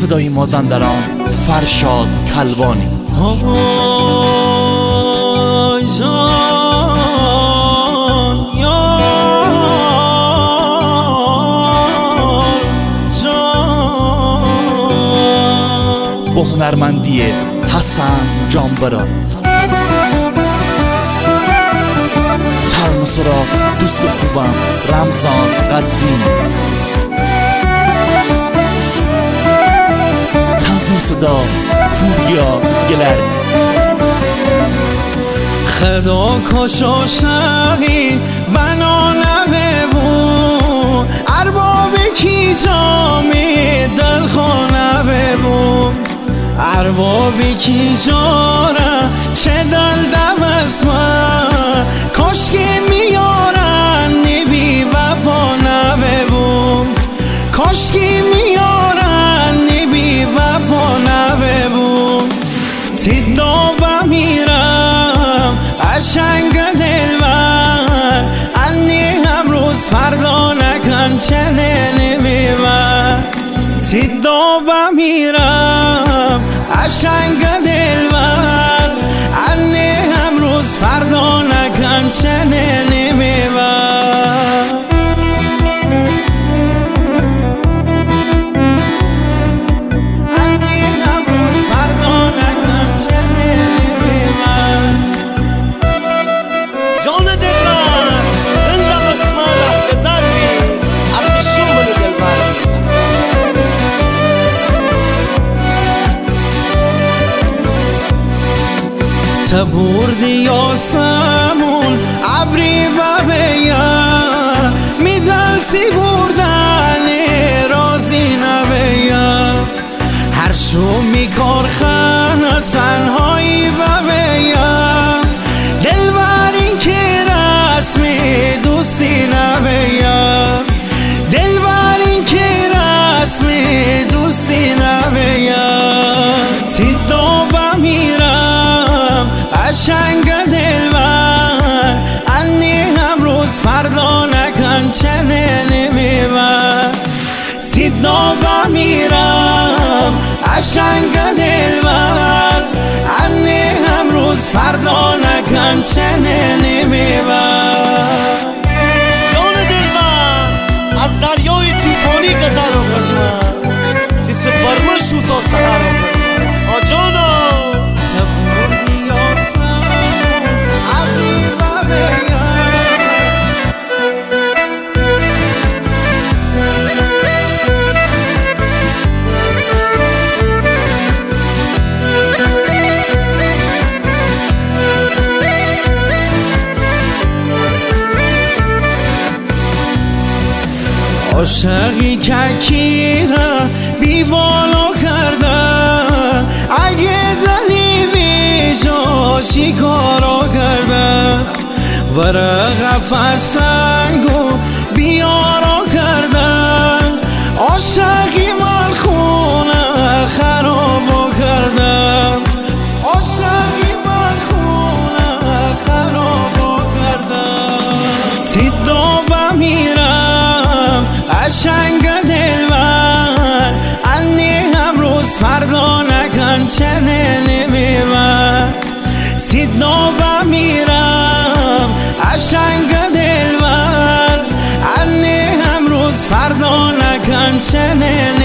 صدای مازندران فرشاد کلبانی. با هنرمندی حسن جانبران. ترانه را دوست خوبم رمضان قزوینی. تنظیم صدا پوریا گلری. خدا کشو شقی بنا نبون ارباب کی جامی دل خانه ببون ارباب کی جاره چه دل دم اسمه کاش که میارن نبی وفا نبون کاش که میارن نبی وفا نبون صدا و میرم عشنگ دلبر انی امروز فردا نکن چنه نمیبر صدا و میرم عشنگ دلبر انی امروز فردا نکن چنه نمیبر بردی آسمون عبری و بیا میدلسی بردن رازی نبیا هر شو میکار خانه تنهایی و بیا دلبری که رسمی دوستی نبیا دلبری که رسمی دوستی نبیا صدا و میرم عشنگ دلبر انی امروز فردا نکن چنه نمیبر صدا و میرم عشنگ دلبر انی امروز فردا نکن چنه نمیبر جان دلبر از دریای طوفانی گذر کردم که سپرمن شو تا سحر کردم آجانا عاشقی که کیره بی بالا کرده اگه دلی بیجا چی کارا کرده ورق فسنگو بیارا کرده عاشقی من خونه خرابا کرده عاشقی من خونه خرابا کرده صدا و میرم عشنگ دلبر انی امروز فردا نکن چنه نمیبر صدا و میرم عشنگ دلبر انی امروز فردا نکن چنه